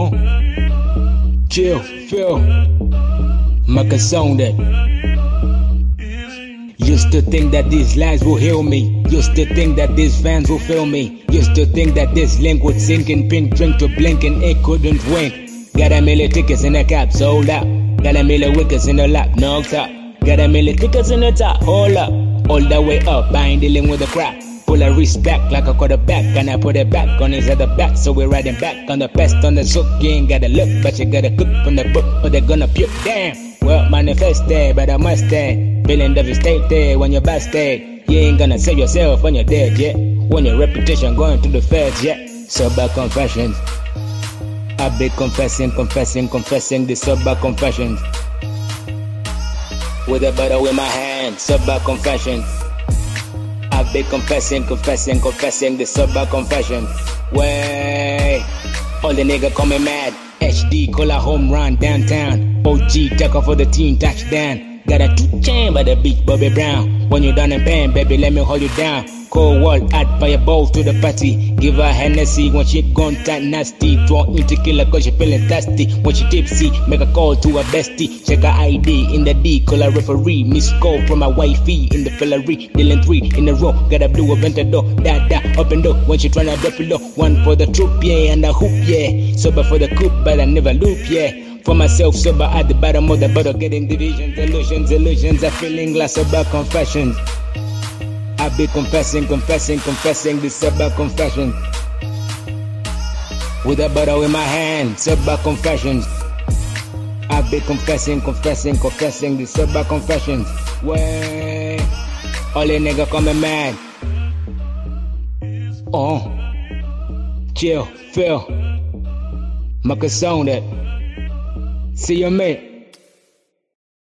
Chill, feel, make a song that used to think that these lines will heal me. Used to think that these fans will feel me. Used to think that this link would sink in pink drink to blink and it couldn't wink. Got a million tickets in the cap, sold out. Got a million wickets in the lap, knocked out. Got a million tickets in the top, hold up. All the way up, I ain't dealing with the crap. Pull a wrist back like a quarterback, and I put it back on his other back. So we're riding back on the pest on the zook. You ain't gotta look, but you gotta cook from the book, or they're gonna puke. Damn, well, manifest there, but I must stay. Feeling devastated when you're busted. You ain't gonna save yourself when you're dead yet. When your reputation going to the feds yet. Sober confessions. I've been confessing the sober confessions. With a bottle in my hand, sober confessions. I've been confessing the sober confession. Way, all the nigga call me mad. HD call a home run downtown. OG tackle for the team touchdown. Got a 2 chain by the beat Bobby Brown. When you're done in pain, baby, let me hold you down. Cold wall, add fireballs to the party. Give her Hennessy when she gone tight nasty. Throw in tequila cause she feeling thirsty. When she tipsy, make a call to her bestie. Check her ID in the D, call her referee. Miss call from my wifey in the Fillery. Dealing 3 in a row, got a blue Aventador. Da, up and down when she tryna drop it low. 1 for the troop, yeah, and a hoop, yeah. Sober for the coupe, but I never loop, yeah. For myself, sober at the bottom of the bottle. Getting divisions, illusions, I feeling like sober confessions. I've been confessing the sober confessions. With a bottle in my hand, sober confessions. I've been confessing the sober confessions. Way, all the nigga call me mad. Chill, feel, make a sound that. See you, mate.